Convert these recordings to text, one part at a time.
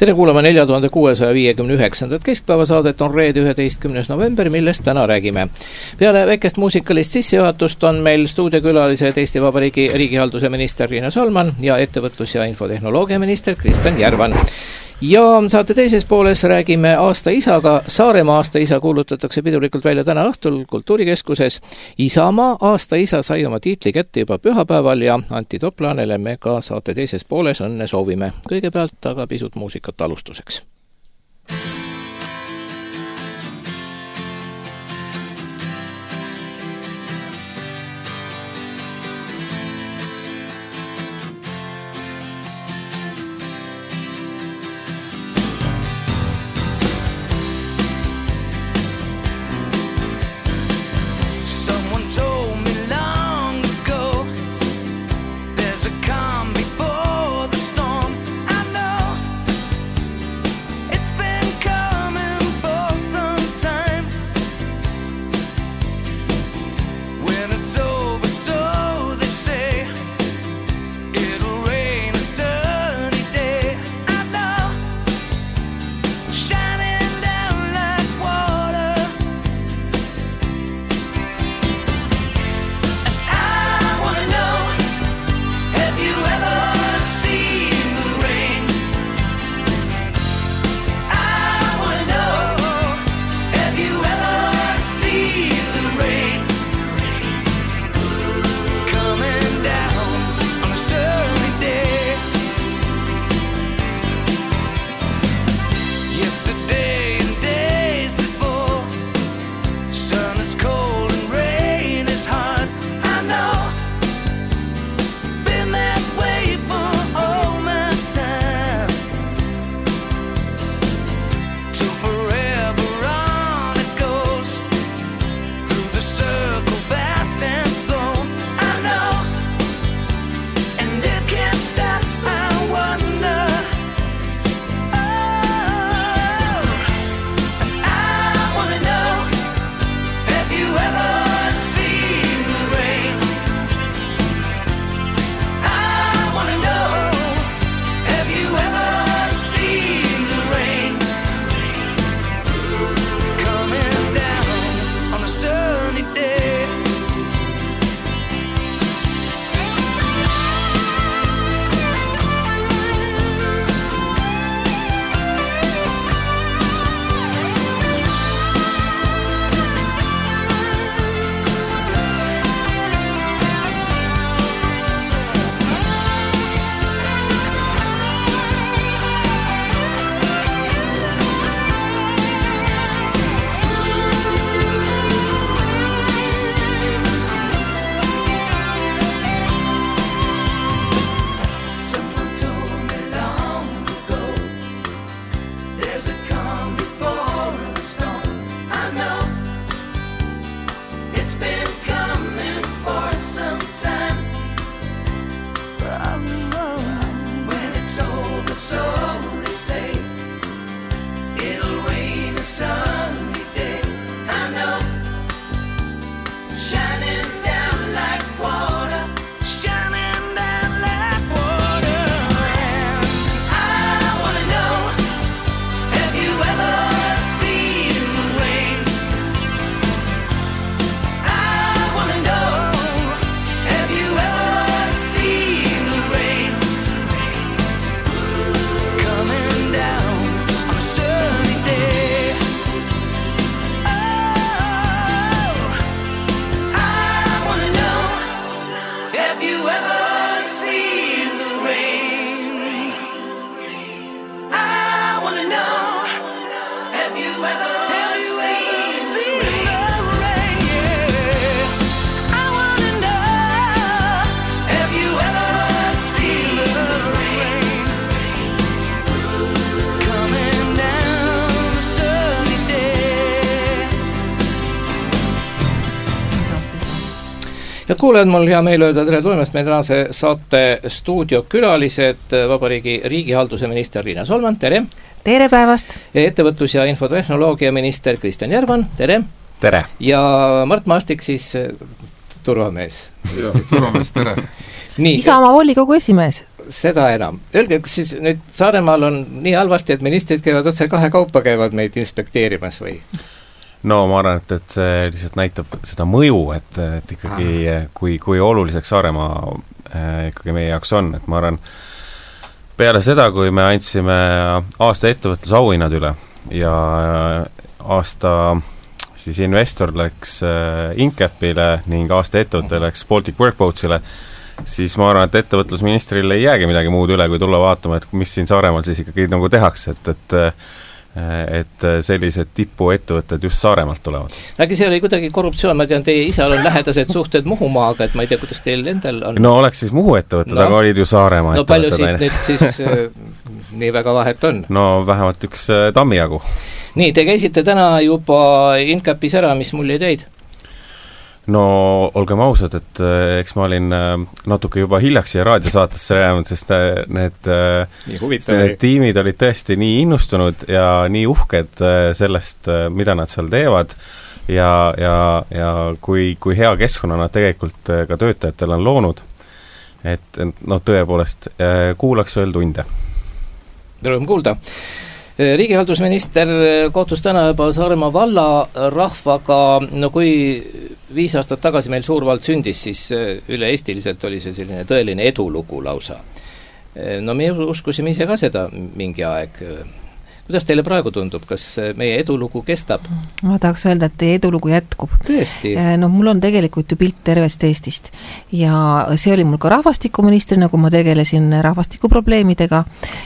Tere kuulama 4659. keskpäevasaadet on reede 11. november, millest täna räägime. Peale väikest muusikalist sissejuhatust on meil stuudiokülalised Eesti Vabariigi riigihalduse minister Riina Solman ja ettevõtlus- ja infotehnoloogia minister Kristjan Järvan. Ja saate teises pooles räägime aasta isaga. Saaremaa aasta isa kuulutatakse pidulikult välja täna õhtul Kultuurikeskuses. Isamaa aasta isa sai oma tiitli kätte juba pühapäeval ja Antti Toplaanele me ka saate teises pooles õnne soovime. Kõigepealt aga pisut muusikat alustuseks. Ja kuulejad, mul hea meel öelda tere tulemast meie tänase saate stuudiokülalised Vabariigi riigihalduse minister Riina Solman, tere! Tere päevast! Ettevõtlus- ja infotehnoloogia minister Kristjan Järvan, tere! Tere! Ja Mart Maastik siis turvamees. Turvamees, tere! Isamaa volikogu esimees. seda enam. Öelge, kas siis nüüd Saaremaal on nii halvasti, et ministrid käivad otse kahe kaupa käivad meid inspekteerimas või? No ma arvan, et see lihtsalt näitab seda mõju, et ikkagi kui oluliseks Saaremaa ikkagi meie jaoks on, et ma arvan, peale seda, kui me andsime aasta ettevõtlusauhinnad üle ja aasta siis investor läks Incapile ning aasta ettevõte läks Baltic Workboatsile, siis ma arvan, et ettevõtlusministril ei jäägi midagi muud üle, kui tulla vaatama, et mis siin Saaremaal siis ikkagi nagu tehakse, et sellised tipuettevõtted just Saaremaalt tulevad. Äkki see oli kuidagi korruptsioon, ma tean, teie isal on lähedased suhted Muhumaaga, et ma ei tea, kuidas teil endal on. No oleks siis Muhu ettevõtted, aga olid ju Saaremaa ettevõtted. No palju siit nüüd siis nii väga vahet on? No vähemalt üks tammijagu. Nii, te käisite täna juba Incapis ära, mis mulje teid? No olgem ausad, et eks ma olin natuke juba hiljaks siia raadiosaatesse räänud, sest need tiimid olid tõesti nii innustunud ja nii uhked sellest, mida nad seal teevad ja kui hea keskkonna nad tegelikult ka töötajatel on loonud, et no tõepoolest kuulaks veel tunde. Rõõm kuulda. Riigihaldusminister kohtus täna juba Saaremaa valla rahvaga, no kui 5 aastat tagasi meil Suurvald sündis, siis üle-eestiliselt oli see selline tõeline edulugu lausa. No me uskusime ise ka seda mingi aeg. Kuidas teile praegu tundub, kas meie edulugu kestab? Ma tahaks öelda, et teie edulugu jätkub. Tõesti? No mul on tegelikult ju pilt tervest Eestist ja see oli mul ka rahvastikuministrina, kui ma tegelesin rahvastikuprobleemidega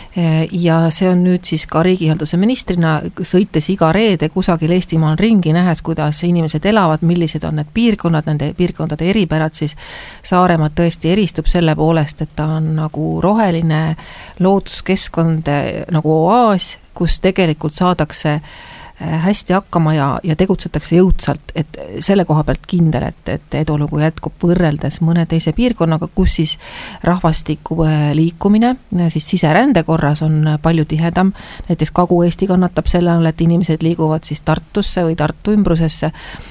ja see on nüüd siis ka riigihalduse ministrina, sõites iga reede kusagil Eestimaal ringi, nähes, kuidas inimesed elavad, millised on need piirkonnad, nende piirkondade eripärad, siis Saaremaa tõesti eristub selle poolest, et ta on nagu roheline looduskeskkond, nagu oaas, kus tegelikult saadakse hästi hakkama ja tegutsetakse jõudsalt, et selle koha pealt kindel, et edulugu jätkub võrreldes mõne teise piirkonnaga, kus siis rahvastiku liikumine siis siserände korras on palju tihedam, näiteks Kagu-Eesti kannatab selle all, et inimesed liiguvad siis Tartusse või Tartu ümbrusesse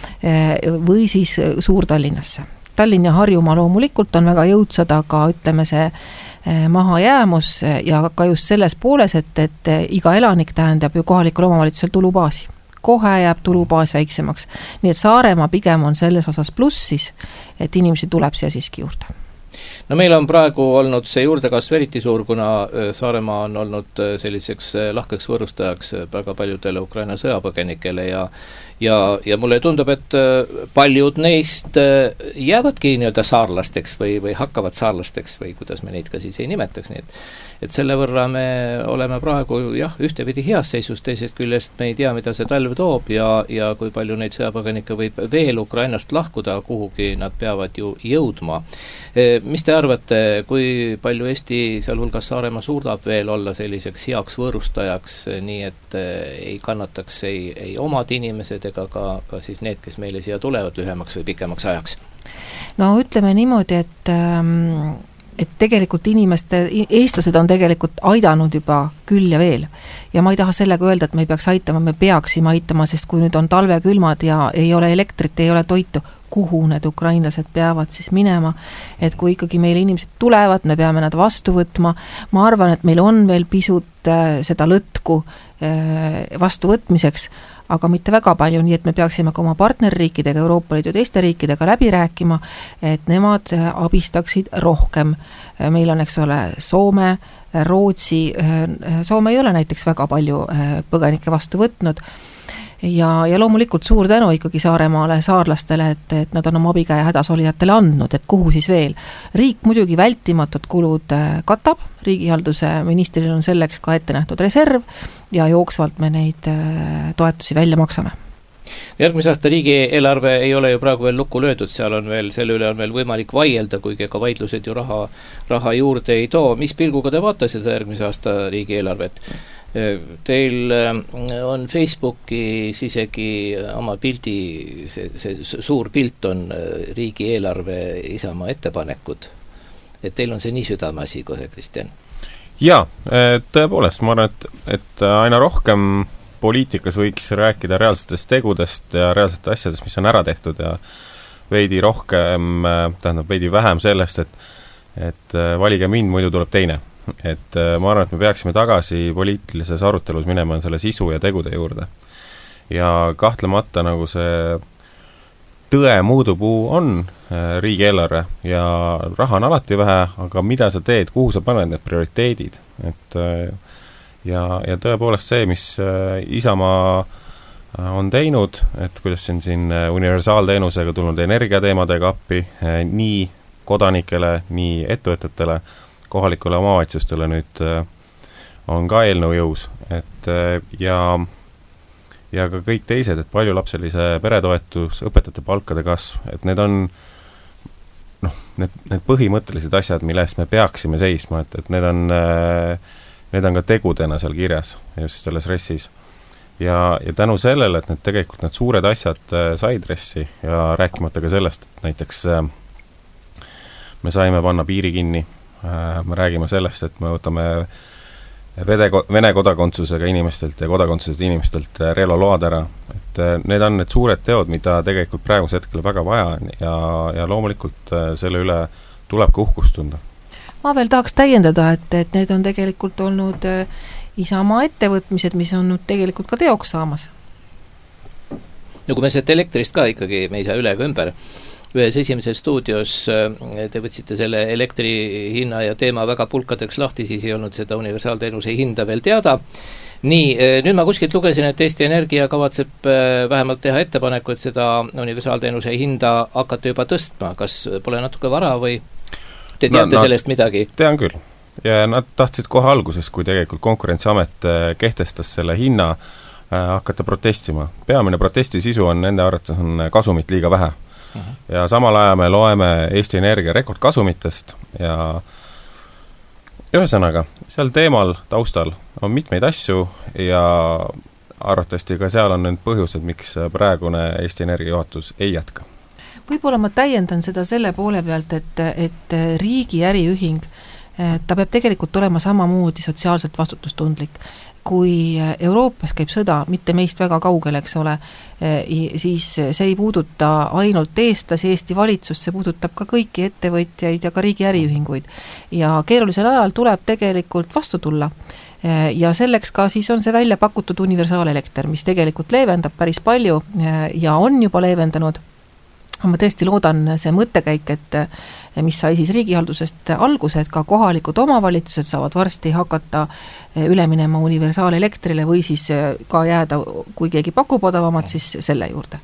või siis Suur-Tallinnasse. Tallinn ja Harjumaa loomulikult on väga jõudsad, aga ütleme see mahajäämus ja ka just selles pooles, et iga elanik tähendab ju kohalikul omavalitsusel tulubaasi. Kohe jääb tulubaas väiksemaks. Nii et Saaremaa pigem on selles osas plussis, et inimesi tuleb siia siiski juurde. No meil on praegu olnud see juurdekasv eriti suur, kuna Saaremaa on olnud selliseks lahkeks võõrustajaks väga paljudele Ukraina sõjapõgenikele ja mulle tundub, et paljud neist jäävadki nii-öelda saarlasteks või hakkavad saarlasteks või kuidas me neid ka siis ei nimetaks, nii et selle võrra me oleme praegu ühtepidi heas seisus, teisest küljest me ei tea, mida see talv toob ja kui palju neid sõjapõgenikke võib veel Ukrainast lahkuda, kuhugi nad peavad ju jõudma. Mis te arvate, kui palju Eesti, sealhulgas Saaremaa, suudab veel olla selliseks heaks võõrustajaks, nii et ei kannataks ei omad inimesed ega ka siis need, kes meile siia tulevad lühemaks või pikemaks ajaks? No ütleme niimoodi, et tegelikult eestlased on tegelikult aidanud juba küll ja veel. Ja ma ei taha sellega öelda, et me ei peaks aitama, me peaksime aitama, sest kui nüüd on talvekülmad ja ei ole elektrit, ei ole toitu, kuhu need ukrainlased peavad siis minema, et kui ikkagi meile inimesed tulevad, me peame nad vastu võtma. Ma arvan, et meil on veel pisut seda lõtku vastuvõtmiseks, aga mitte väga palju, nii et me peaksime ka oma partnerriikidega, Euroopa Liidu teiste riikidega läbi rääkima, et nemad abistaksid rohkem. Meil on, eks ole, Soome, Rootsi, Soome ei ole näiteks väga palju põgenikke vastu võtnud ja loomulikult suur tänu ikkagi Saaremaale, saarlastele, et nad on oma abikäe hädasolijatele andnud, et kuhu siis veel. Riik muidugi vältimatud kulud katab, riigihalduse ministril on selleks ka ette nähtud reserv ja jooksvalt me neid toetusi välja maksame. Järgmise aasta riigieelarve ei ole ju praegu veel lukku löödud, seal on veel, selle üle on veel võimalik vaielda, kuigi ka vaidlused ju raha juurde ei too. Mis pilguga te vaatasite järgmise aasta riigieelarvet? Teil on Facebookis isegi oma pildi, see suur pilt on riigieelarve Isamaa ettepanekud. Et teil on see nii südameasi kohe, Kristjan? Jaa, tõepoolest, ma arvan, et aina rohkem poliitikas võiks rääkida reaalsetest tegudest ja reaalsete asjadest, mis on ära tehtud ja veidi rohkem, veidi vähem sellest, et valige mind, muidu tuleb teine. Et ma arvan, et me peaksime tagasi poliitilises arutelus minema selle sisu ja tegude juurde. Ja kahtlemata nagu see tõe mõõdupuu on riigieelarve ja raha on alati vähe, aga mida sa teed, kuhu sa paned need prioriteedid, et ja tõepoolest see, mis Isamaa on teinud, et kuidas siin universaalteenusega tulnud energiateemadega appi nii kodanikele, nii ettevõtetele, kohalikule omavalitsustele nüüd on ka eelnõu jõus, et ja ka kõik teised, et paljulapselise peretoetus, õpetajate palkade kasv, et need on need põhimõttelised asjad, millest me peaksime seisma, et need on ka tegudena seal kirjas, just selles RES-is. Ja tänu sellele, et tegelikult need suured asjad said RES-i ja rääkimata ka sellest, et näiteks me saime panna piiri kinni, me räägime sellest, et me võtame Vene kodakondsusega inimestelt ja kodakondsused inimestelt relvaload ära, et need on need suured teod, mida tegelikult praeguse hetkel väga vaja on ja loomulikult selle üle tuleb ka uhkust tunda. Ma veel tahaks täiendada, et need on tegelikult olnud Isamaa ettevõtmised, mis on nüüd tegelikult ka teoks saamas. No kui me sealt elektrist ka ikkagi, me ei saa üle ega ümber. Ühes esimeses stuudios te võtsite selle elektri hinna ja teema väga pulkadeks lahti, siis ei olnud seda universaalteenuse hinda veel teada. Nii, nüüd ma kuskilt lugesin, et Eesti Energia kavatseb vähemalt teha ettepaneku, et seda universaalteenuse hinda hakata juba tõstma. Kas pole natuke vara või te teate sellest midagi? Tean küll. Ja nad tahtsid kohe alguses, kui tegelikult Konkurentsiamet kehtestas selle hinna, hakata protestima. Peamine protesti sisu on nende arvates on kasumit liiga vähe. Ja samal ajal me loeme Eesti Energia rekordkasumitest ja ühesõnaga, seal teemal taustal on mitmeid asju ja arvatavasti ka seal on need põhjused, miks praegune Eesti Energia juhatus ei jätka. Võib-olla ma täiendan seda selle poole pealt, et riigi äriühing, ta peab tegelikult olema samamoodi sotsiaalselt vastutustundlik. Kui Euroopas käib sõda, mitte meist väga kaugel, eks ole, siis see ei puuduta ainult eestlasi, Eesti valitsus, see puudutab ka kõiki ettevõtjaid ja ka riigi äriühinguid. Ja keerulisel ajal tuleb tegelikult vastu tulla. Ja selleks ka siis on see välja pakutud universaalelekter, mis tegelikult leevendab päris palju ja on juba leevendanud. Ma tõesti loodan see mõttekäik, et mis sai siis riigihaldusest alguse, et ka kohalikud omavalitsused saavad varsti hakata üle minema universaalelektrile või siis ka jääda, kui keegi pakub odavamat, siis selle juurde.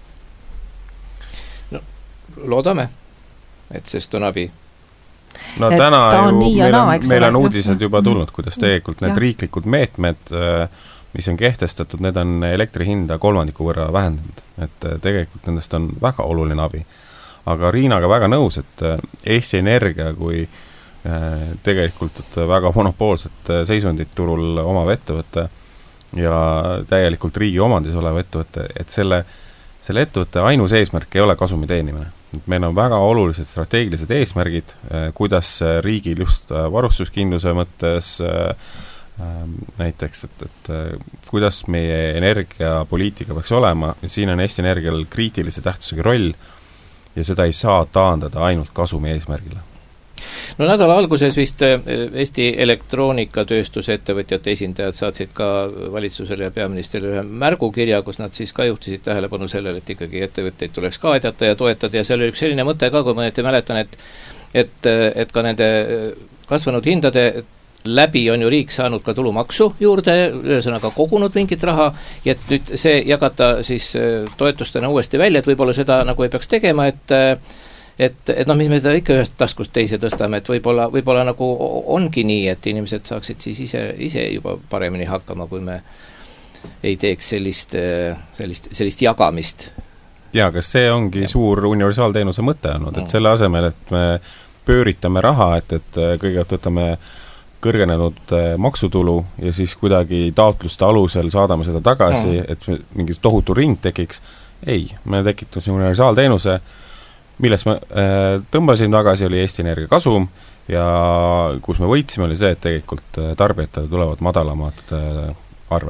No, loodame, et sest on abi. No et täna ju meil on uudised juba tulnud, kuidas tegelikult need riiklikud meetmed, mis on kehtestatud, need on elektri hinda 3% võrra vähendanud. Et tegelikult nendest on väga oluline abi. Aga Riinaga väga nõus, et Eesti Energia kui tegelikult väga monopoolset seisundit turul omav ettevõte ja täielikult riigi omandis olev ettevõte, et selle ettevõtte ainus eesmärk ei ole kasumi teenimine. Meil on väga olulised strateegilised eesmärgid, kuidas riigil just varustuskindluse mõttes näiteks, et kuidas meie energiapoliitika peaks olema, ja siin on Eesti Energial kriitilise tähtsusega roll ja seda ei saa taandada ainult kasumi eesmärgile. No nädala alguses vist Eesti elektroonikatööstuse ettevõtjate esindajad saatsid ka valitsusele ja peaministrile ühe märgukirja, kus nad siis ka juhtisid tähelepanu sellele, et ikkagi ettevõtteid tuleks ka aidata ja toetada ja seal oli üks selline mõte ka, kui ma nüüd mäletan, et ka nende kasvanud hindade läbi on ju riik saanud ka tulumaksu juurde, ühesõnaga kogunud mingit raha ja et nüüd see jagata siis toetustena uuesti välja, et võib-olla seda nagu ei peaks tegema, et mis me seda ikka ühest taskust teise tõstame, et võib-olla nagu ongi nii, et inimesed saaksid siis ise juba paremini hakkama, kui me ei teeks sellist jagamist. Ja, kas see ongi suur universaalteenuse mõte olnud, et selle asemel, et me pööritame raha, et kõigepealt võtame kõrgenenud maksutulu ja siis kuidagi taotluste alusel saadame seda tagasi, et mingi tohutu ring tekiks. Ei, me tekitame universaalteenuse, millest me tõmbasin tagasi, oli Eesti Energia kasum ja kus me võitsime, oli see, et tegelikult tarbijatele tulevad madalamad arved.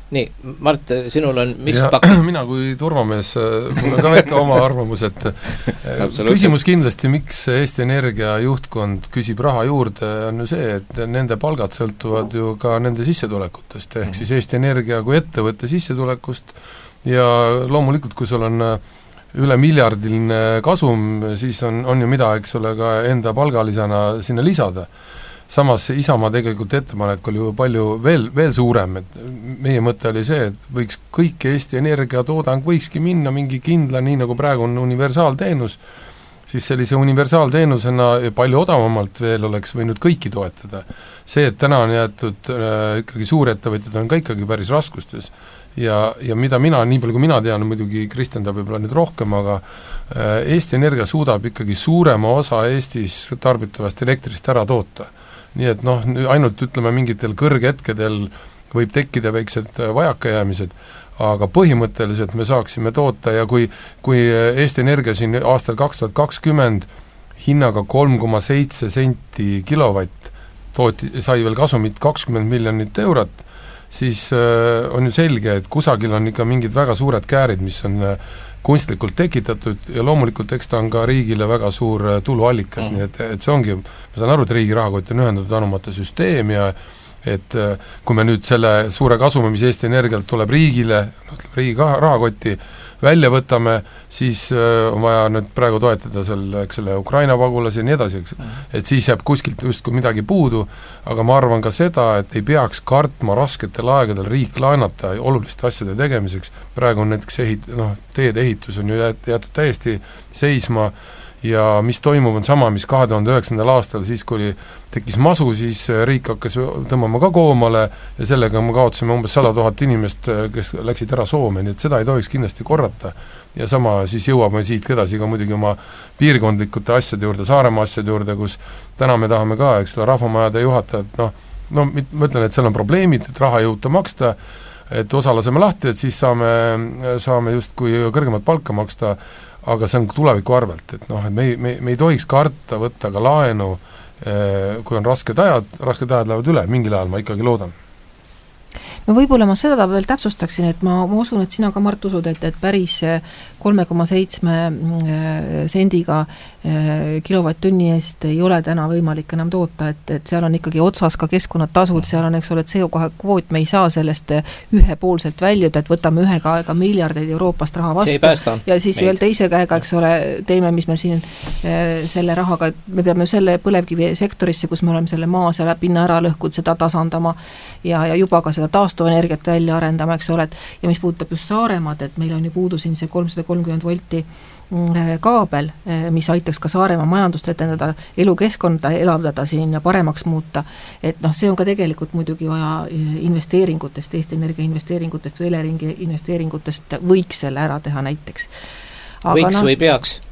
Nii, Mart, sinul on mis mina kui turvamees, mul on ka väike oma arvamus, et küsimus kindlasti, miks Eesti Energia juhtkond küsib raha juurde, on ju see, et nende palgad sõltuvad ju ka nende sissetulekutest, ehk siis Eesti Energia kui ettevõtte sissetulekust ja loomulikult, kui sul on üle miljardiline kasum, siis on ju mida, eks ole, ka enda palgalisena sinna lisada. Samas Isamaa tegelikult ettepanek oli ju palju veel suurem, et meie mõte oli see, et võiks kõik Eesti energiatoodang võikski minna mingi kindla, nii nagu praegu on universaalteenus, siis sellise universaalteenusena palju odavamalt veel oleks võinud kõiki toetada. See, et täna on jäetud ikkagi suurettevõtjad on ka ikkagi päris raskustes ja mida mina, nii palju kui mina tean, muidugi Kristjan ta võib-olla nüüd rohkem, aga Eesti Energia suudab ikkagi suurema osa Eestis tarbitavast elektrist ära toota. Nii et ainult ütleme mingitel kõrghetkedel võib tekkida väiksed vajakajäämised, aga põhimõtteliselt me saaksime toota ja kui Eesti Energia siin aastal 2020 hinnaga 3,7 senti kilovatt sai veel kasumit 20 miljonit eurot, siis on ju selge, et kusagil on ikka mingid väga suured käärid, mis on kunstlikult tekitatud ja loomulikult eks ta on ka riigile väga suur tuluallikas, nii et see ongi, ma saan aru, et riigi rahakott on ühendatud anumate süsteem ja et kui me nüüd selle suure kasumi, mis Eesti Energialt tuleb riigile, riigi rahakotti välja võtame, siis on vaja nüüd praegu toetada selle Ukraina pagulasi ja nii edasi, et siis jääb kuskilt justkui midagi puudu, aga ma arvan ka seda, et ei peaks kartma rasketel aegadel riik laenata oluliste asjade tegemiseks, praegu on näiteks teede ehitus on ju jäetud täiesti seisma ja mis toimub on sama, mis 2009. aastal, siis kui tekkis masu, siis riik hakkas tõmbama ka koomale ja sellega me kaotasime umbes 100 000 inimest, kes läksid ära Soome, nii et seda ei tohiks kindlasti korrata. Ja sama siis jõuame siit edasi ka muidugi oma piirkondlikute asjade juurde, Saaremaa asjade juurde, kus täna me tahame ka, eks ole, rahvamajade juhatajad, ma ütlen, et seal on probleemid, et raha jõuta maksta, et osa laseme lahti, et siis saame justkui kõrgemat palka maksta, aga see on tuleviku arvelt, et me ei tohiks karta võtta ka laenu, kui on rasked ajad lähevad üle, mingil ajal ma ikkagi loodan. No võib-olla ma seda veel täpsustaksin, et ma usun, et sina ka, Mart, usud, et päris 3,7 sendiga kilovatt-tunni eest ei ole täna võimalik enam toota, et seal on ikkagi otsas ka keskkonnatasud, seal on, eks ole, CO2 kvoot, me ei saa sellest ühepoolselt väljuda, et võtame ühe käega miljardeid Euroopast raha vastu ja siis veel teise käega, eks ole, teeme, mis me siin selle rahaga, me peame selle põlevkivi sektorisse, kus me oleme selle maa selle pinna ära lõhkud, seda tasandama ja juba ka seda taastuvenergiat välja arendama, eks ole, ja mis puudutab just Saaremaad, et meil on ju puudu siin see 330 volti kaabel, mis aitaks ka Saaremaa majandust etendada, elukeskkonda elavdada siin ja paremaks muuta, et see on ka tegelikult muidugi vaja investeeringutest, Eesti Energia investeeringutest või Eleringi investeeringutest võiks selle ära teha näiteks. Aga võiks või peaks?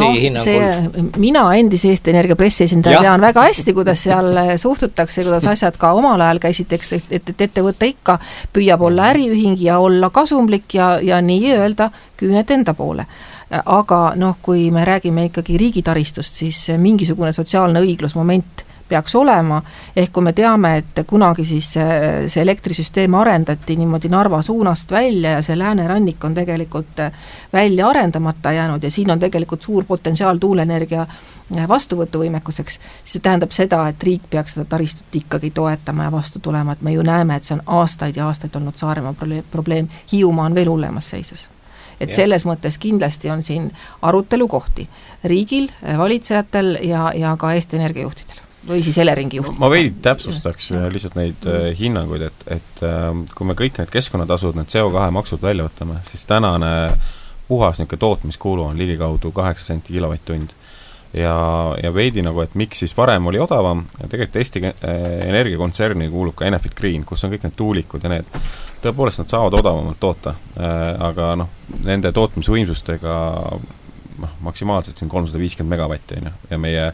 Mina endise Eesti Energia pressiesindaja tean väga hästi, kuidas seal suhtutakse, kuidas asjad ka omal ajal käsiteks, et ettevõte ikka püüab olla äriühing ja olla kasumlik ja nii öelda küüned enda poole. Aga kui me räägime ikkagi riigitaristust, siis mingisugune sotsiaalne õiglusmoment peaks olema, ehk kui me teame, et kunagi siis see elektrisüsteem arendati niimoodi Narva suunast välja ja see läänerannik on tegelikult välja arendamata jäänud ja siin on tegelikult suur potentsiaal tuuleenergia vastuvõtuvõimekuseks, siis see tähendab seda, et riik peaks seda taristut ikkagi toetama ja vastu tulema, et me ju näeme, et see on aastaid ja aastaid olnud Saaremaa probleem, Hiiumaa on veel hullemas seisus. Et selles mõttes kindlasti on siin arutelu kohti riigil, valitsejatel ja ka Eesti Energia juhtidel või siis Eleringi juhtidel. Ma veidi täpsustaks lihtsalt neid hinnanguid, et kui me kõik need keskkonnatasud, need CO2 maksud välja võtame, siis tänane puhas tootmiskulu on ligikaudu 8 senti kilovatt-tund. Ja veidi et miks siis varem oli odavam, ja tegelikult Eesti Energia kontserni kuulub ka Enefit Green, kus on kõik need tuulikud ja need, tõepoolest nad saavad odavamalt toota, aga nende tootmisvõimsustega maksimaalselt siin 350 megavatti ja meie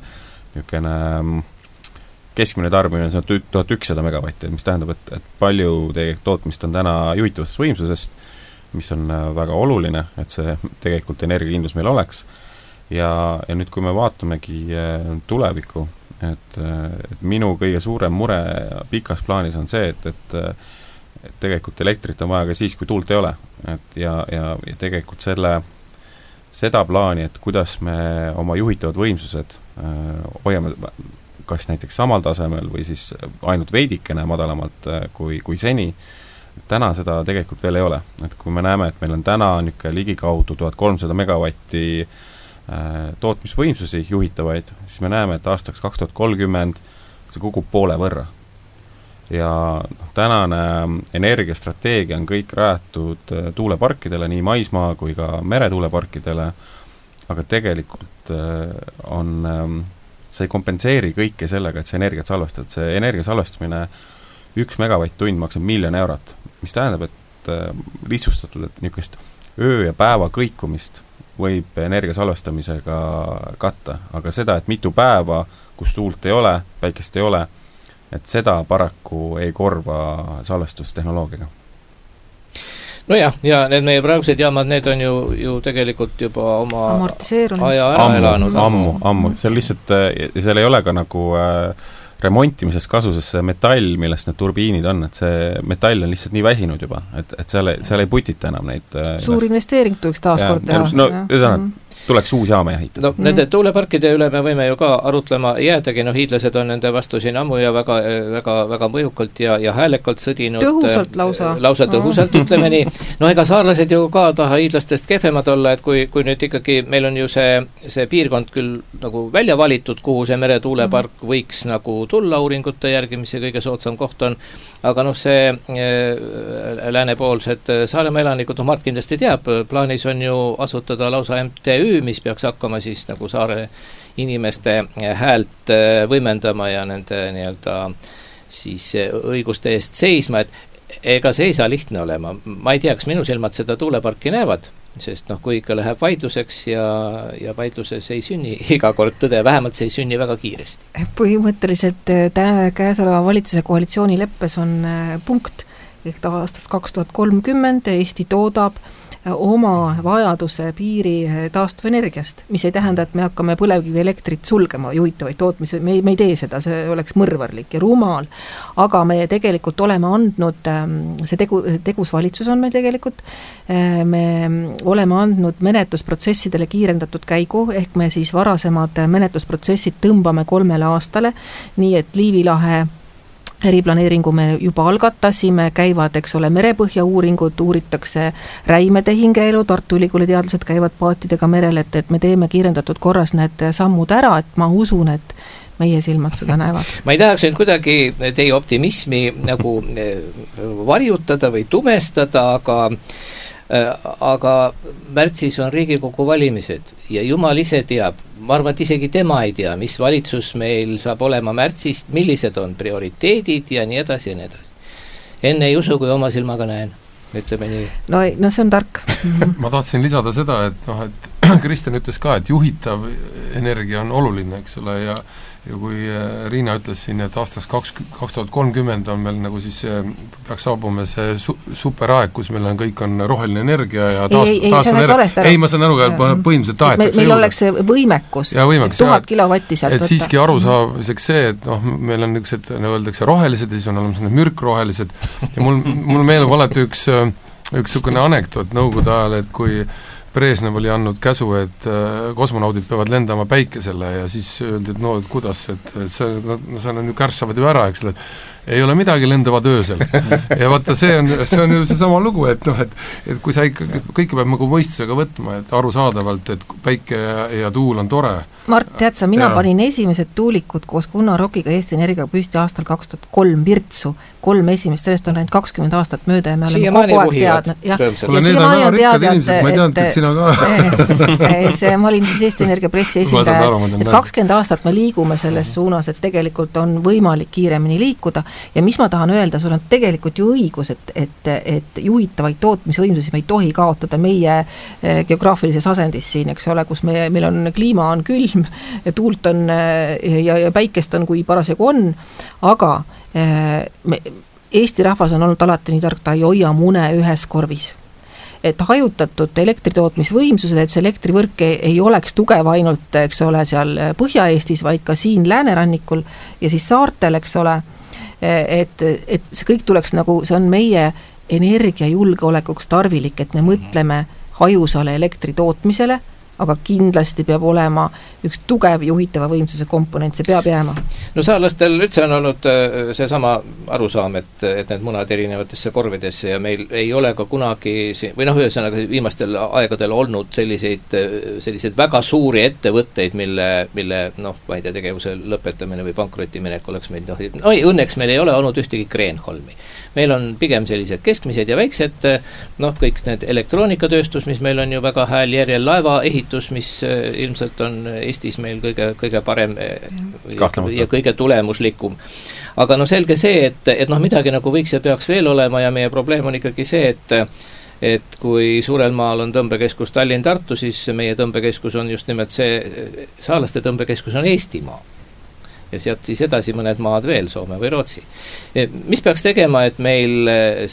keskmine tarbimine on 1100 megavatti, mis tähendab, et palju tootmist on täna juhitavast võimsusest, mis on väga oluline, et see tegelikult energiakindlus meil oleks. Ja nüüd, kui me vaatamegi tulevikku, et minu kõige suurem mure pikas plaanis on see, et tegelikult elektrit on vaja ka siis, kui tuult ei ole. Et ja tegelikult seda plaani, et kuidas me oma juhitavad võimsused hoiame kas näiteks samal tasemel või siis ainult veidikene madalamalt kui seni, täna seda tegelikult veel ei ole. Et kui me näeme, et meil on täna ligikaudu 1300 megavatti tootmisvõimsusi juhitavaid, siis me näeme, et aastaks 2030 see kukub poole võrra. Ja tänane energiastrateegia on kõik rajatud tuuleparkidele, nii maismaa kui ka meretuuleparkidele, aga tegelikult see ei kompenseeri kõike sellega, et see energiat salvestada. See energia salvestamine 1 megavatt-tund maksab 1 000 000 eurot, mis tähendab, et lihtsustatud, et niisugust öö ja päeva kõikumist võib energia salvestamisega katta, aga seda, et mitu päeva, kus tuult ei ole, päikest ei ole, et seda paraku ei korva salvestustehnoloogiaga. Nojah, ja need meie praegused jaamad, need on ju tegelikult juba oma aja ära elanud. Ammu. Seal lihtsalt, seal ei ole ka nagu remontimisest kasu, sest see metall, millest need turbiinid on, et see metall on lihtsalt nii väsinud juba, et seal ei putita enam neid. Suur investeering tuleks taaskord teha. Tuleks uus jaama ehitada. No nende tuuleparkide üle me võime ju ka arutlema jäädagi, hiidlased on nende vastu siin ammu ja väga mõjukalt ja häälekalt sõdinud. Tõhusalt lausa tõhusalt, ütleme nii. No ega saarlased ju ka taha hiidlastest kehvemad olla, et kui nüüd ikkagi meil on ju see piirkond küll nagu välja valitud, kuhu see meretuulepark võiks nagu tulla uuringute järgi, mis see kõige soodsam koht on, aga see läänepoolsed Saaremaa elanikud, Mart kindlasti teab, plaanis on ju asutada lausa MTÜ, mis peaks hakkama siis nagu saare inimeste häält võimendama ja nende nii-öelda siis õiguste eest seisma, et ega see ei saa lihtne olema. Ma ei tea, kas minu silmad seda tuuleparki näevad, sest kui ikka läheb vaidluseks ja vaidluses ei sünni iga kord tõde, vähemalt see ei sünni väga kiiresti. Põhimõtteliselt käesoleva valitsuse koalitsioonileppes on punkt, et aastast 2030 Eesti toodab oma vajaduse piiri taastuvenergiast, mis ei tähenda, et me hakkame põlevkivi elektrit sulgema, juhitavaid tootmise, me ei tee seda, see oleks mõrvarlik ja rumal, aga me tegelikult oleme andnud, see tegus valitsus on meil tegelikult, me oleme andnud menetlusprotsessidele kiirendatud käigu, ehk me siis varasemad menetlusprotsessid tõmbame 3 aastale, nii et Liivi lahe eriplaneeringu me juba algatasime, käivad, merepõhja uuringud, uuritakse räimede hingeelu, Tartu Ülikooli teadlased käivad paatidega merel, et me teeme kiirendatud korras need sammud ära, et ma usun, et meie silmad seda näevad. Ma ei tahaks nüüd kuidagi teie optimismi nagu varjutada või tumestada, aga märtsis on Riigikogu valimised ja jumal ise teab, ma arvan, et isegi tema ei tea, mis valitsus meil saab olema märtsist, millised on prioriteedid ja nii edasi ja nii edasi. Enne ei usu, kui oma silmaga näen, ütleme nii. No see on tark. Ma tahtsin lisada seda, et Kristjan ütles ka, et juhitav energia on oluline, eks ole, ja kui Riina ütles siin, et aastaks 2030 on meil nagu siis peaks saabuma see superaeg, kus meil on kõik on roheline energia ja ei, ma saan aru, põhimõtteliselt tahetakse meil oleks see võimekus, 1000 kilovatti sealt võtta. Et siiski arusaamiseks see, et meil on niisugused, nagu öeldakse, rohelised ja siis on olemas mürkrohelised ja mul meenub alati üks niisugune anekdoot nõukogude ajal, et kui Brežnev oli andnud käsu, et kosmonaudid peavad lendama päikesele ja siis öeldi, et et kuidas, et seal on ju kärssavad ju ära, eks ole, ei ole midagi, lendavad öösel. Ja vaata, see on ju see sama lugu, et kui sa ikka, kõike peab nagu mõistusega võtma, et arusaadavalt, et päike ja tuul on tore. Mart, tead sa, mina panin esimesed tuulikud koos Gunnar Rokiga Eesti Energiaga püsti aastal 2003 Virtsu, 3 esimest, sellest on ainult 20 aastat mööda ja me oleme kogu aeg teadnud. Ja siiamaani on teada, ma olin siis Eesti Energia pressi esindaja, et 20 aastat me liigume selles suunas, et tegelikult on võimalik kiiremini liikuda ja mis ma tahan öelda, sul on tegelikult ju õigus, et juhitavaid tootmisvõimsusi me ei tohi kaotada meie geograafilises asendis siin, eks ole, kus meil on kliima on külm, tuult on ja päikest on, kui parasjagu on, aga Eesti rahvas on olnud alati nii tark, ta ei hoia mune ühes korvis. Et hajutatud elektritootmisvõimsused, et see elektrivõrk ei oleks tugev ainult, eks ole, seal Põhja-Eestis, vaid ka siin Läänerannikul ja siis saartel, eks ole, et see kõik tuleks nagu, see on meie energiajulgeolekuks tarvilik, et me mõtleme hajusale elektri tootmisele, aga kindlasti peab olema üks tugev juhitava võimsuse komponent, see peab jääma. No saarlastel üldse on olnud seesama arusaam, et need munad erinevatesse korvidesse ja meil ei ole ka kunagi, või ühesõnaga viimastel aegadel olnud selliseid väga suuri ettevõtteid, mille ma ei tea, tegevuse lõpetamine või pankrotiminek oleks meil, õnneks meil ei ole olnud ühtegi Kreenholmi. Meil on pigem sellised keskmised ja väiksed, kõik need elektroonikatööstus, mis meil on ju väga hääl järjel, laevaehitus, mis ilmselt on Eestis meil kõige parem ja kõige tulemuslikum. Aga selge see, et midagi nagu võiks ja peaks veel olema ja meie probleem on ikkagi see, et kui suurel maal on tõmbekeskus Tallinn-Tartu, siis meie tõmbekeskus on just nimelt see, saarlaste tõmbekeskus on Eestimaa. Ja sealt siis edasi mõned maad veel, Soome või Rootsi. Mis peaks tegema, et meil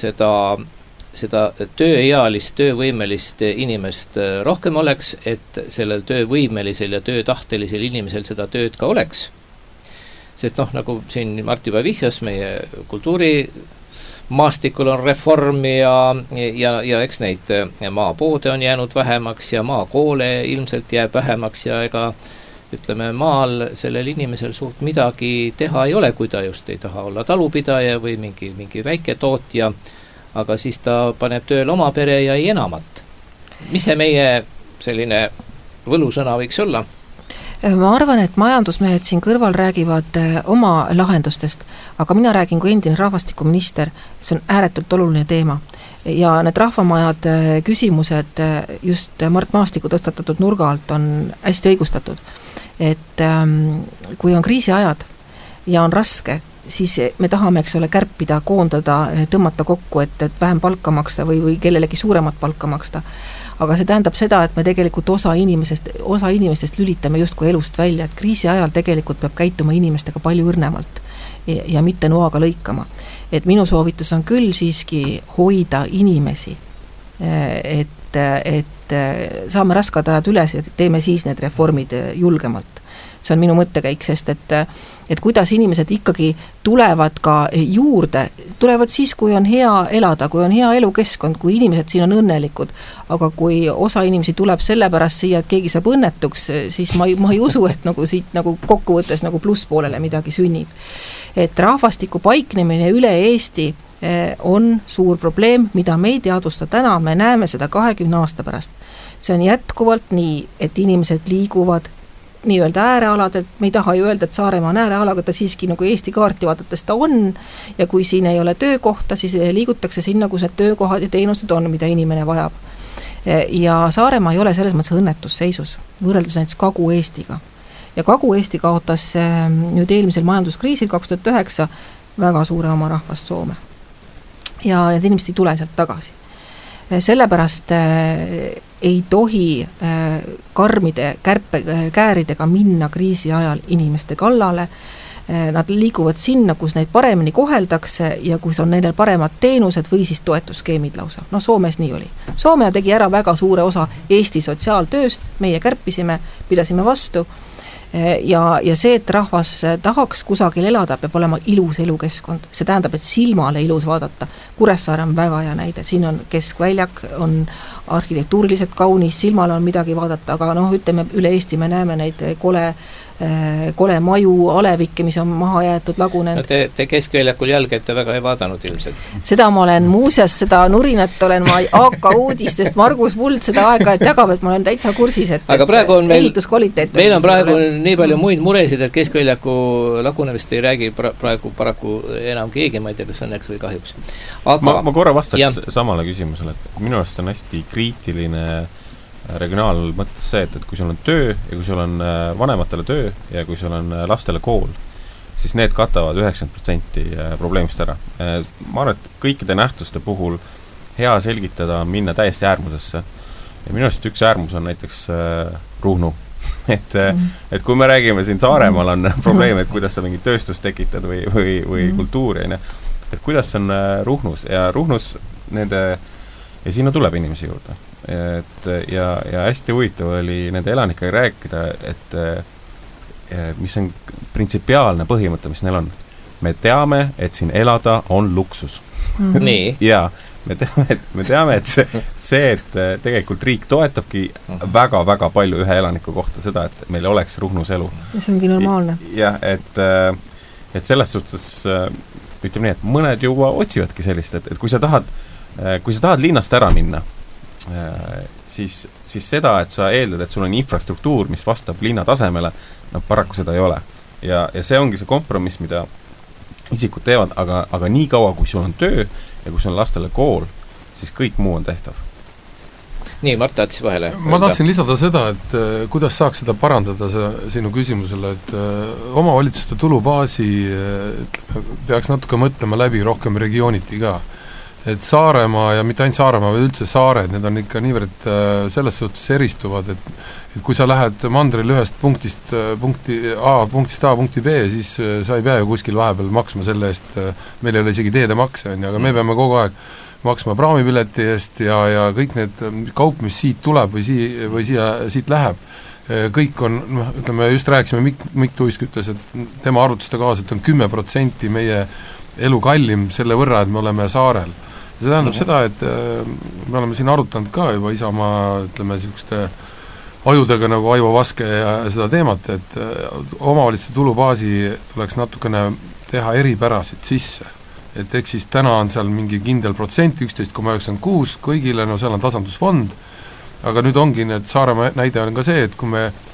seda tööealist, töövõimelist inimest rohkem oleks, et sellel töövõimelisel ja töötahtelisel inimesel seda tööd ka oleks? Sest nagu siin Mart juba vihjas, meie kultuurimaastikul on reform ja eks neid maapoode on jäänud vähemaks ja maakoole ilmselt jääb vähemaks ja ega ütleme, maal sellel inimesel suurt midagi teha ei ole, kui ta just ei taha olla talupidaja või mingi väike tootja, aga siis ta paneb tööl oma pere ja ei enamat. Mis see meie selline võlusõna võiks olla? Ma arvan, et majandusmehed siin kõrval räägivad oma lahendustest, aga mina räägin kui endine rahvastikuminister, see on ääretult oluline teema. Ja need rahvamajad küsimused just Mart Maastiku tõstatatud nurga alt on hästi õigustatud. Et kui on kriisiajad ja on raske, siis me tahame, eks ole, kärpida, koondada, tõmmata kokku, et vähem palka maksta või kellelegi suuremat palka maksta. Aga see tähendab seda, et me tegelikult osa inimestest lülitame justkui elust välja, et kriisi ajal tegelikult peab käituma inimestega palju õrnemalt ja mitte noaga lõikama. Et minu soovitus on küll siiski hoida inimesi, et saame raskad ajad üles ja teeme siis need reformid julgemalt. See on minu mõttekäik, sest et kuidas inimesed ikkagi tulevad ka juurde, tulevad siis, kui on hea elada, kui on hea elukeskkond, kui inimesed siin on õnnelikud, aga kui osa inimesi tuleb sellepärast siia, et keegi saab õnnetuks, siis ma ei usu, et siit kokkuvõttes plusspoolele midagi sünnib. Et rahvastiku paiknemine üle Eesti on suur probleem, mida me ei teadusta täna, me näeme seda 20 aasta pärast. See on jätkuvalt nii, et inimesed liiguvad nii-öelda äärealadelt, me ei taha ju öelda, et Saaremaa on äärealaga, ta siiski Eesti kaarti vaadates ta on, ja kui siin ei ole töökohta, siis liigutakse sinna, kus need töökohad ja teenused on, mida inimene vajab. Ja Saaremaa ei ole selles mõttes õnnetusseisus, võrreldes näiteks Kagu-Eestiga. Ja Kagu-Eesti kaotas nüüd eelmisel majanduskriisil 2009 väga suure oma rahvast Soome. Ja need inimesed ei tule sealt tagasi. Sellepärast ei tohi karmide kääridega minna kriisi ajal inimeste kallale. Nad liiguvad sinna, kus neid paremini koheldakse ja kus on neil paremad teenused või siis toetusskeemid lausa. Soomes nii oli. Soome tegi ära väga suure osa Eesti sotsiaaltööst, meie kärpisime, pidasime vastu. Ja see, et rahvas tahaks kusagil elada, peab olema ilus elukeskkond. See tähendab, et silmale ilus vaadata. Kuressaare on väga hea näide. Siin on keskväljak, on arhitektuuriliselt kaunis, silmale on midagi vaadata, aga ütleme, üle Eesti me näeme neid kole maju, alevikke, mis on maha jäetud, lagunenud. Te keskväljakul jalgete väga ei vaadanud ilmselt. Seda ma olen muuseas, seda nurinat olen ma AK uudistest, Margus Muld seda aega, et jagab, et ma olen täitsa kursis, et aga praegu on meil on praegu nii palju muid muresid, et keskväljaku lagunemist ei räägi praegu paraku enam keegi, ma ei tea, kas õnneks või kahjuks. Aga ma korra vastaks samale küsimusele, et minu arust on hästi kriitiline regionaal mõttes see, et kui sul on töö ja kui sul on vanematele töö ja kui sul on lastele kool, siis need katavad 90% probleemist ära. Ma arvan, et kõikide nähtuste puhul hea selgitada on minna täiesti äärmusesse. Ja minu arust üks äärmus on näiteks Ruhnu. Et kui me räägime siin Saaremaal on probleem, et kuidas sa mingit tööstust tekitad või kultuuri, et kuidas on Ruhnus ja Ruhnus nende ja sinna tuleb inimesi juurde. Ja hästi huvitav oli nende elanikega rääkida, et mis on printsipiaalne põhimõte, mis neil on. me teame, et siin elada on luksus. Nii. Ja me teame, et see, et tegelikult riik toetabki väga-väga palju ühe elaniku kohta seda, et meil oleks Ruhnus elu. Ja see ongi normaalne. Ja, et selles suhtes ütleme nii, et mõned juba otsivadki sellist, et kui sa tahad linnast ära minna, siis seda, et sa eeldad, et sul on infrastruktuur, mis vastab linna tasemele, no paraku seda ei ole. Ja see ongi see kompromiss, mida isikud teevad, aga nii kaua, kui sul on töö ja kui sul on lastele kool, siis kõik muu on tehtav. Nii, Mart tahtis vahele. Ma tahtsin lisada seda, et kuidas saaks seda parandada sinu küsimusele, et omavalitsuste tulubaasi peaks natuke mõtlema läbi rohkem regiooniti ka. Et Saaremaa ja mitte ainult Saaremaa, või üldse saared, need on ikka niivõrd selles suhtes eristuvad, et kui sa lähed mandril ühest punktist A punkti B, siis sa ei pea ju kuskil vahepeal maksma selle eest, meil ei ole isegi teedemakse, aga me peame kogu aeg maksma praamipileti eest ja kõik need kaup, mis siit tuleb või siit läheb, kõik on, ütleme, just rääkisime, Mikk Tuisk ütles, et tema arvutuste kaasa, et on 10% meie elu kallim selle võrra, et me oleme saarel. See tähendab seda, et me oleme siin arutanud ka juba Isamaa, ütleme, selliseste ajudega nagu Aivo Vaske ja seda teemat, et omavalitsuste tulubaasi tuleks natukene teha eripärasid sisse. Et eks siis täna on seal mingi kindel protsent, 11,96 kõigile, no seal on tasandusfond, aga nüüd ongi need Saaremaa näide on ka see, et kui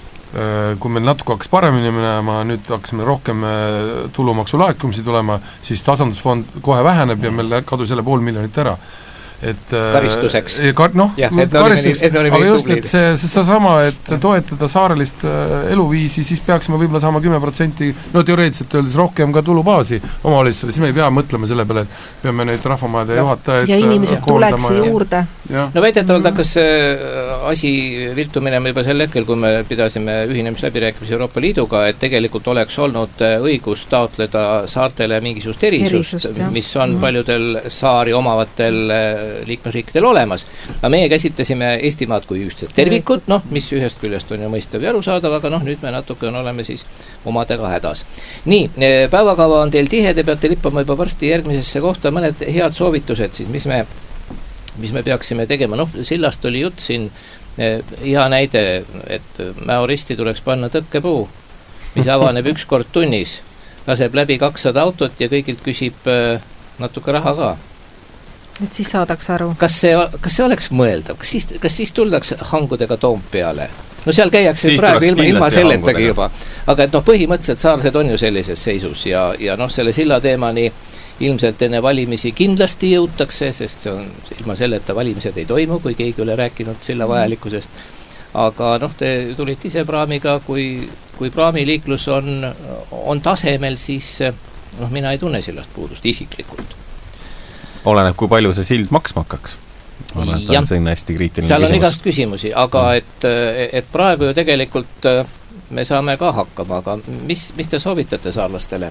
meil natuke hakkas paremini minema, nüüd hakkasime rohkem tulumaksu laekumisi tulema, siis tasandusfond kohe väheneb ja meil kadus jälle 500 000 ära. Karistuseks. Karistuseks, aga just, et see sama, et toetada saarelist eluviisi, siis peaksime võib-olla saama 10%, no teoreetiliselt öeldes rohkem ka tulubaasi omavalitsusele, siis me ei pea mõtlema selle peale, et peame neid rahvamaade juhatajaid ja inimesed tuleks juurde. No väidetavalt hakkas asi viltu minema juba sel hetkel, kui me pidasime ühinemisläbirääkimisi Euroopa Liiduga, et tegelikult oleks olnud õigus taotleda saartele mingisugust erisust, mis on paljudel saari omavatel liikmesriikidel olemas. Aga meie käsitlesime Eestimaad kui ühtset tervikut, mis ühest küljest on ju mõistav ja arusaadav, aga nüüd me natuke oleme siis omadega hädas. Nii, päevakava on teil tihe, te peate lippama juba varsti järgmisesse kohta, mõned head soovitused siis, mis me peaksime tegema. Sillast oli jutt siin, hea näide, et Mäoristi tuleks panna tõkkepuu, mis avaneb üks kord tunnis, laseb läbi 200 autot ja kõigilt küsib natuke raha ka. Et siis saadaks aru. Kas see oleks mõeldav? Kas siis tuldaks hangudega Toompeale? No seal käiakse siis praegu ilma selletagi juba. Aga et põhimõtteliselt saarsed on ju sellises seisus ja selle silla teemani ilmselt enne valimisi kindlasti jõutakse, sest see on, ilma selleta valimised ei toimu, kui keegi ole rääkinud silla vajalikkusest. Aga te tulite ise praamiga, kui praamiliiklus on tasemel, siis mina ei tunne sillast puudust isiklikult. Oleneb, kui palju see sild maksma hakkaks. On selline hästi kriitiline seal on igast küsimusi, aga et praegu ju tegelikult me saame ka hakkama, aga mis te soovitate saarlastele?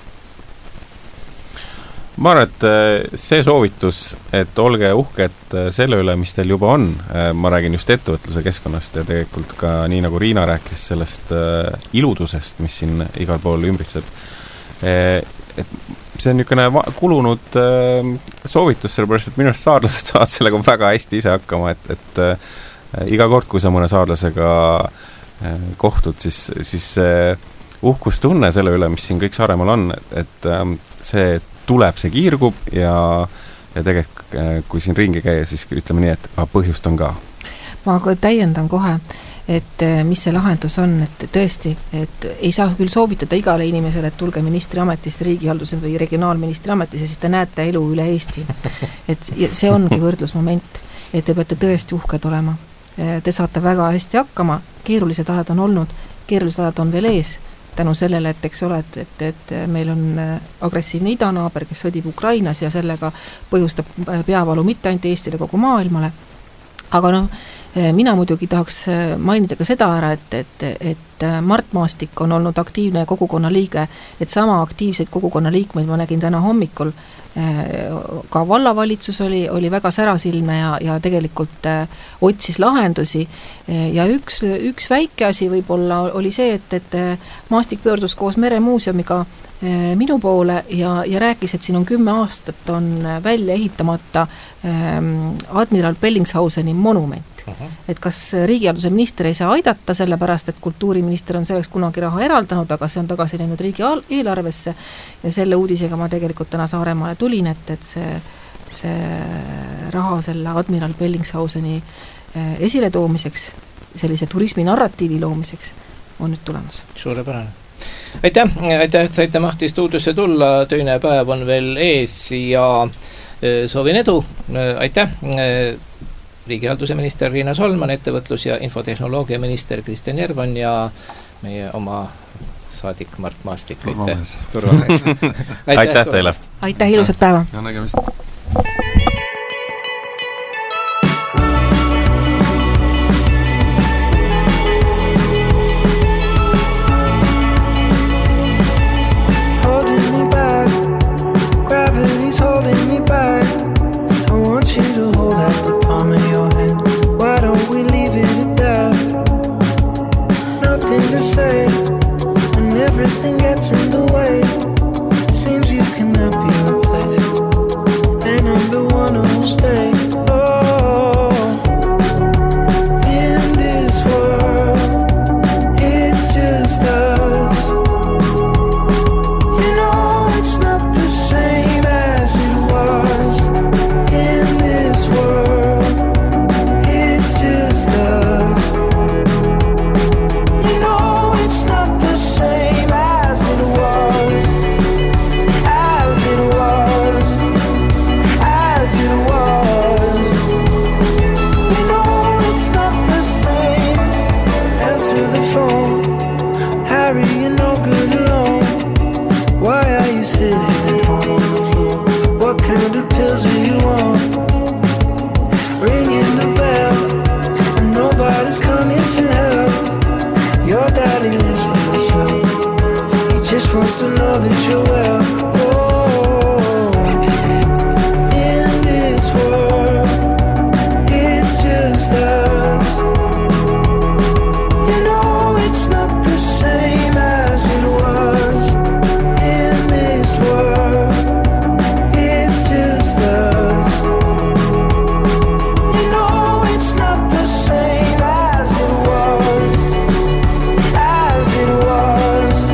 Ma arvan, et see soovitus, et olge uhked selle üle, mis teil juba on, ma räägin just ettevõtluse keskkonnast ja tegelikult ka nii nagu Riina rääkis sellest iludusest, mis siin igal pool ümbritseb, et see on niisugune kulunud soovitus, sellepärast, et minu arust saarlased saavad sellega väga hästi ise hakkama, et iga kord, kui sa mõne saarlasega kohtud, siis uhkustunne selle üle, mis siin kõik Saaremaal on, et see tuleb, see kiirgub ja tegelikult, kui siin ringi käia, siis ütleme nii, et põhjust on ka. Ma täiendan kohe, et mis see lahendus on, et tõesti, et ei saa küll soovitada igale inimesele, et tulge ministri ametist, riigihalduse või regionaalministri ametisse, siis te näete elu üle Eesti. Et see ongi võrdlusmoment, et te peate tõesti uhked olema. Te saate väga hästi hakkama, keerulised ajad on olnud, keerulised ajad on veel ees, tänu sellele, et eks ole, et meil on agressiivne idanaaber, kes sõdib Ukrainas ja sellega põhjustab peavalu mitte ainult Eestile, kogu maailmale. Aga mina muidugi tahaks mainida ka seda ära, et Mart Maastik on olnud aktiivne kogukonna liige, et sama aktiivseid kogukonna liikmeid ma nägin täna hommikul, ka vallavalitsus oli väga särasilme ja tegelikult otsis lahendusi ja üks väike asi võib-olla oli see, et Maastik pöördus koos Meremuuseumiga minu poole ja rääkis, et siin on 10 aastat on välja ehitamata admiral Bellingshauseni monument. Et kas riigihalduse minister ei saa aidata, sellepärast, et kultuuriminister on selleks kunagi raha eraldanud, aga see on tagasi läinud riigi eelarvesse ja selle uudisega ma tegelikult täna Saaremaale tulin, et see raha selle admiral Bellingshauseni esile toomiseks, sellise turismi narratiivi loomiseks on nüüd tulemas. Suurepärane. Aitäh, et saite Mahti stuudiosse tulla, töine päev on veel ees ja soovin edu. Aitäh! Riigihalduse minister Riina Solman, ettevõtlus- ja infotehnoloogia minister Kristjan Järvan ja meie oma saadik Mart Maastik. Turvamees. Aitäh teile! Aitäh, ilusat päeva! Ja nägemist! Everything gets in the way. Seems you cannot be replaced, and I'm the one who will stay. Oh, in this world, it's just us. You know it's not the same as it was. In this world, it's just us. You know it's not the same. Just wants to know that you're well. Oh, in this world, it's just us. You know it's not the same as it was. In this world, it's just us. You know it's not the same as it was. As it was.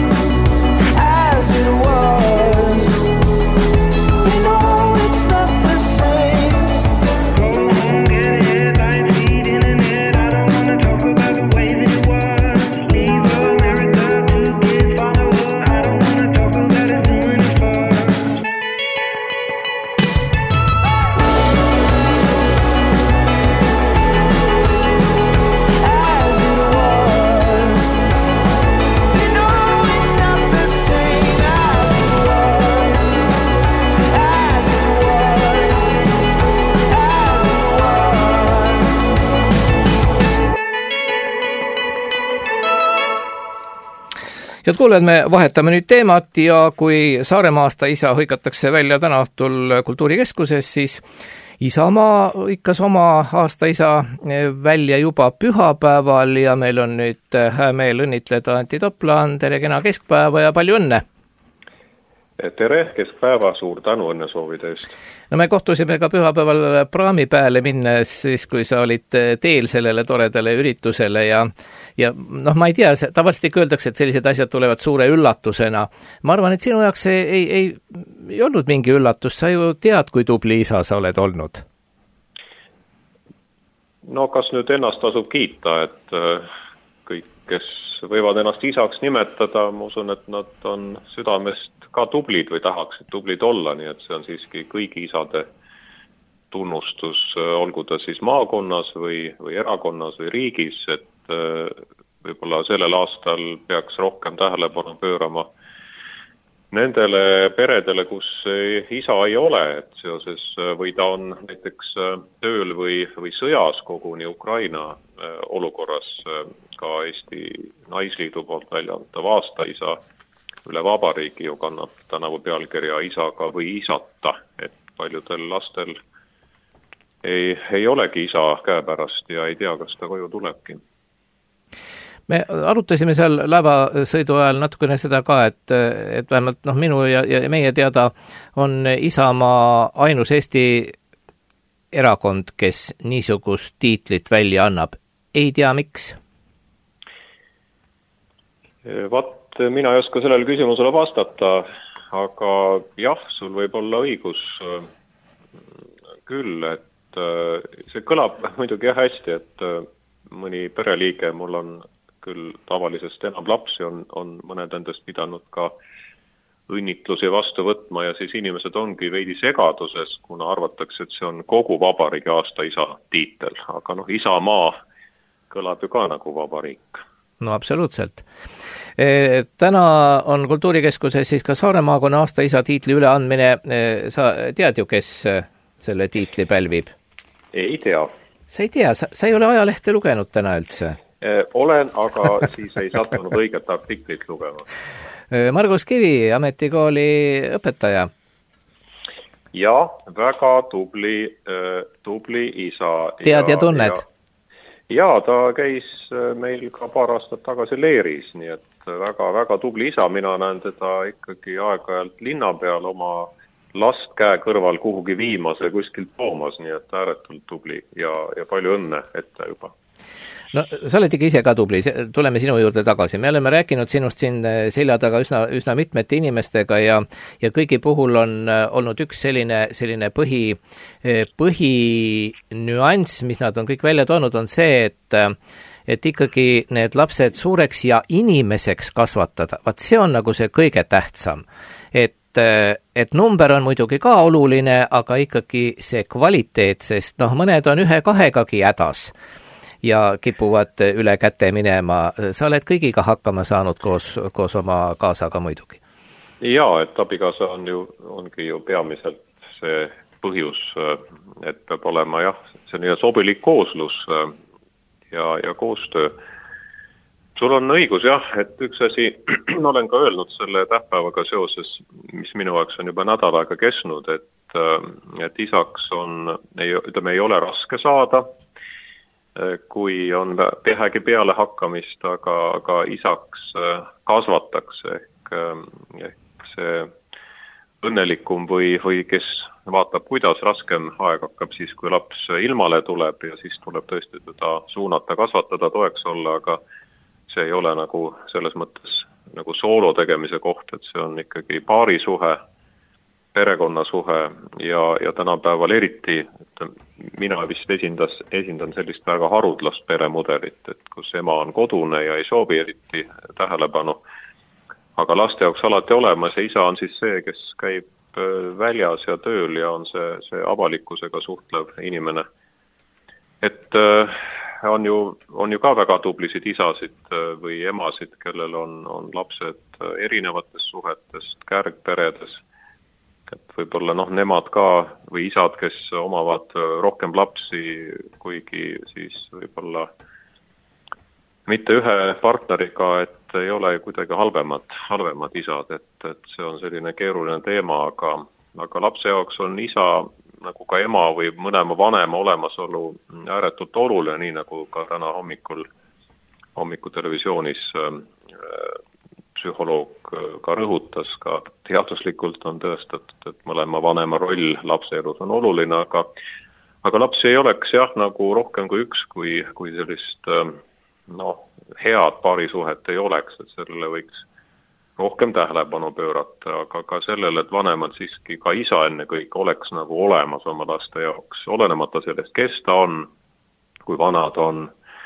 Head kuulajad, me vahetame nüüd teemat ja kui Saaremaa aasta isa hõikatakse välja täna õhtul Kultuurikeskuses, siis Isamaa hõikas oma aasta isa välja juba pühapäeval ja meil on nüüd hää meel õnnitleda Antti Toplaan, tere kena keskpäeva ja palju õnne! Tere keskpäeva, suur tänu õnnesoovide eest! No me kohtusime ka pühapäeval praami pääle minnes, siis kui sa olid teel sellele toredale üritusele ja noh, ma ei tea, tavaliselt ikka öeldakse, et sellised asjad tulevad suure üllatusena. Ma arvan, et sinu jaoks ei olnud mingi üllatus, sa ju tead, kui tubli isa sa oled olnud. No kas nüüd ennast tasub kiita, et kõik, kes võivad ennast isaks nimetada, ma usun, et nad on südamest ka tublid või tahaksid tublid olla, nii et see on siiski kõigi isade tunnustus, olgu ta siis maakonnas või erakonnas või riigis, et võib-olla sellel aastal peaks rohkem tähelepanu pöörama nendele peredele, kus isa ei ole, et seoses või ta on näiteks tööl või sõjas koguni Ukraina olukorras, ka Eesti Naisliidu poolt välja antav aastaisa üle vabariigi ju kannab tänavu pealkirja isaga või isata, et paljudel lastel ei olegi isa käepärast ja ei tea, kas ta koju tulebki. Me arutasime seal laevasõidu ajal natukene seda ka, et vähemalt minu ja meie teada on Isamaa ainus Eesti erakond, kes niisugust tiitlit välja annab. Ei tea, miks? Mina ei oska sellele küsimusele vastata, aga jah, sul võib olla õigus küll, et see kõlab muidugi hästi, et mõni pereliige, mul on küll tavalisest enam lapsi, on mõned endast pidanud ka õnnitlusi vastu võtma ja siis inimesed ongi veidi segaduses, kuna arvatakse, et see on kogu vabariigi aastaisa tiitel, aga Isamaa kõlab ju ka nagu vabariik. No absoluutselt. Täna on Kultuurikeskuses siis ka Saare maakonna aastaisa tiitli üleandmine. Sa tead ju, kes selle tiitli pälvib? Ei tea. Sa ei tea, sa ei ole ajalehte lugenud täna üldse? Olen, aga siis ei sattunud õiget artiklit lugema. Margus Kivi, ametikooli õpetaja. Ja, väga tubli isa. Tead ja tunned? Ja ta käis meil ka paar aastat tagasi Leeris, nii et väga tubli isa. Mina näen teda ikkagi aeg-ajalt linna peal oma last käe kõrval kuhugi viimas ja kuskilt toomas, nii et ääretult tubli ja palju õnne ette juba. No sa oled ikka ise ka tubli, tuleme sinu juurde tagasi. Me oleme rääkinud sinust siin selja taga üsna mitmete inimestega ja kõigi puhul on olnud üks selline põhinüanss, mis nad on kõik välja toonud, on see, et ikkagi need lapsed suureks ja inimeseks kasvatada. Vaat see on nagu see kõige tähtsam. Et number on muidugi ka oluline, aga ikkagi see kvaliteet, sest mõned on 1-2-gagi hädas ja kipuvad üle käte minema. Sa oled kõigiga hakkama saanud koos oma kaasaga muidugi. Jaa, et abikaasa ongi ju peamiselt see põhjus, et peab olema see sobilik kooslus ja koostöö. Sul on õigus et üks asi, olen ka öelnud selle tähtpäevaga seoses, mis minu jaoks on juba nädal aega kesnud, et isaks ei ole raske saada, kui on vähegi peale hakkamist, aga isaks kasvatakse ehk see õnnelikum või kes vaatab, kuidas raskem aeg hakkab siis, kui laps ilmale tuleb ja siis tuleb tõesti teda suunata, kasvatada, toeks olla, aga see ei ole nagu selles mõttes nagu soolo tegemise koht, et see on ikkagi paarisuhe, perekonnasuhe ja tänapäeval eriti, et mina vist esindan sellist väga harudlast peremudelit, et kus ema on kodune ja ei soovi eriti tähelepanu, aga laste jaoks alati olemas ja isa on siis see, kes käib väljas ja tööl ja on see avalikkusega suhtlev inimene. Et on ju ka väga tublisid isasid või emasid, kellel on lapsed erinevatest suhetest, kärgperedes. Et võib-olla nemad ka või isad, kes omavad rohkem lapsi, kuigi siis võib-olla mitte ühe partneriga, et ei ole kuidagi halvemad isad, et see on selline keeruline teema, aga lapse jaoks on isa nagu ka ema või mõlema vanema olemasolu ääretult oluline, nii nagu ka täna hommiku televisioonis psühholoog ka rõhutas, ka teaduslikult on tõestatud, et mõlema vanema roll lapse elus on oluline, aga lapsi ei oleks nagu rohkem kui üks, kui sellist head paarisuhet ei oleks, et sellele võiks rohkem tähelepanu pöörata, aga ka sellele, et vanemad siiski ka isa enne kõik oleks nagu olemas oma laste jaoks, olenemata sellest, kes ta on, kui vanad on,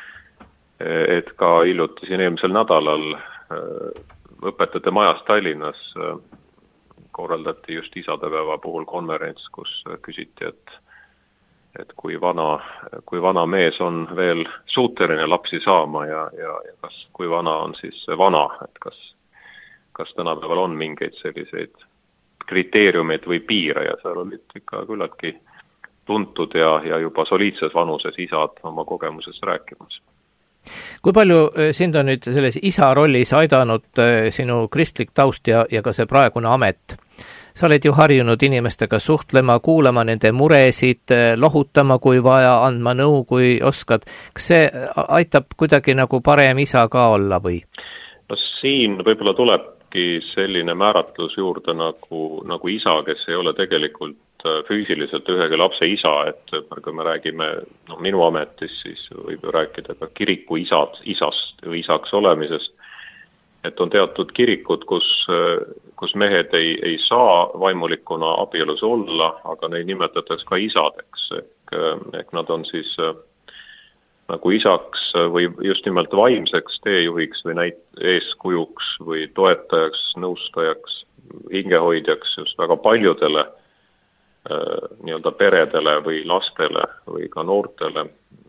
et ka hiljuti siin eelmisel nädalal õpetajate majas Tallinnas korraldati just isadepäeva puhul konverents, kus küsiti, et kui vana mees on veel suuteline lapsi saama ja kui vana on siis vana, et kas kas tänapäeval on mingeid selliseid kriteeriumeid või piire ja seal olid ikka küllaltki tuntud ja juba soliidses vanuses isad oma kogemusest rääkimas. Kui palju sind on nüüd selles isa rollis aidanud sinu kristlik taust ja ka see praegune amet? Sa oled ju harjunud inimestega suhtlema, kuulama nende muresid, lohutama kui vaja, andma nõu kui oskad. Kas see aitab kuidagi nagu parem isa ka olla või? No siin võib-olla tulebki selline määratlus juurde nagu isa, kes ei ole tegelikult füüsiliselt ühegi lapse isa, et kui me räägime minu ametis, siis võib ju rääkida ka kiriku isast või isaks olemisest, et on teatud kirikud, kus mehed ei saa vaimulikuna abielus olla, aga neid nimetatakse ka isadeks, ehk nad on siis nagu isaks või just nimelt vaimseks teejuhiks või eeskujuks või toetajaks, nõustajaks, hingehoidjaks just väga paljudele nii-öelda peredele või lastele või ka noortele.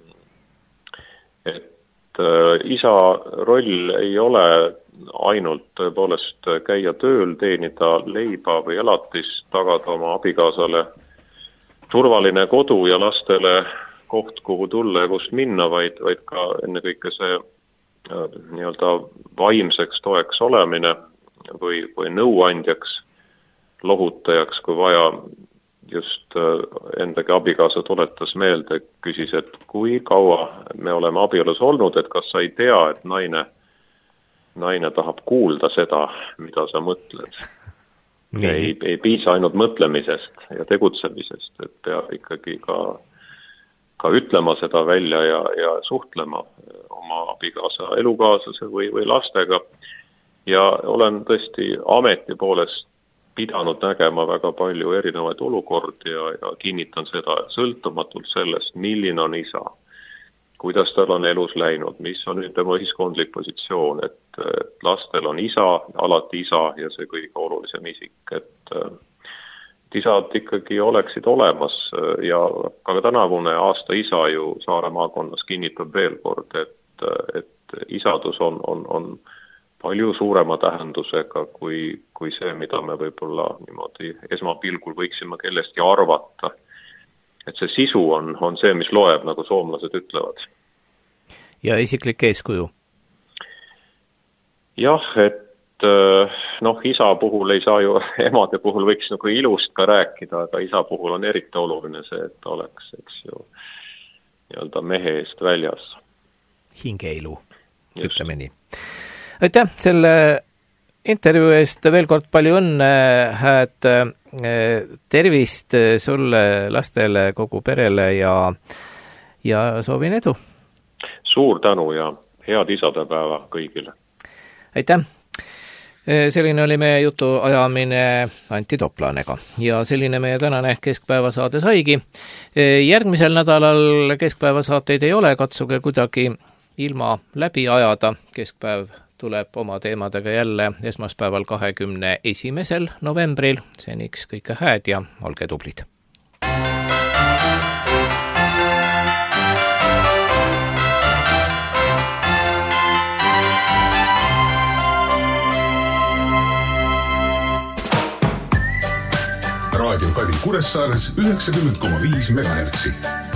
Et isa roll ei ole ainult tõepoolest käia tööl, teenida leiba või elatist, tagada oma abikaasale turvaline kodu ja lastele koht, kuhu tulla ja kust minna, vaid ka ennekõike see nii-öelda vaimseks toeks olemine või nõuandjaks, lohutajaks, kui vaja. Just endagi abikaasa tuletas meelde, küsis, et kui kaua me oleme abielus olnud, et kas sa ei tea, et naine tahab kuulda seda, mida sa mõtled. Ei piisa ainult mõtlemisest ja tegutsemisest, et peab ikkagi ka ütlema seda välja ja suhtlema oma abikaasa elukaaslase või lastega. Ja olen tõesti ameti poolest pidanud nägema väga palju erinevaid olukordi ja kinnitan seda, et sõltumatult sellest, milline on isa, kuidas tal on elus läinud, mis on tema ühiskondlik positsioon, et lastel on isa, alati isa ja see kõige olulisem isik, et isad ikkagi oleksid olemas ja ka tänavune aasta isa ju Saare maakonnas kinnitab veel kord, et isadus on palju suurema tähendusega kui see, mida me võib-olla niimoodi esmapilgul võiksime kellestki arvata. Et see sisu on see, mis loeb, nagu soomlased ütlevad. Ja isiklik eeskuju? Jah, et isa puhul ei saa ju, emade puhul võiks nagu ilust ka rääkida, aga isa puhul on eriti oluline see, et oleks, eks ju, nii-öelda mehe eest väljas. Hingeilu, ütleme nii. Aitäh selle intervjuu eest, veel kord palju õnne, hääd tervist sulle, lastele, kogu perele ja soovin edu. Suur tänu ja head isadepäeva kõigile. Aitäh! Selline oli meie jutu ajamine Antti Toplanega ja selline meie tänane keskpäevasaade saigi. Järgmisel nädalal keskpäevasaateid ei ole, katsuge kuidagi ilma läbi ajada. Keskpäev tuleb oma teemadega jälle esmaspäeval 21. novembril. Seniks kõike hääd ja olge tublid. Raadio Kadi Kuressaares 90,5 MHz.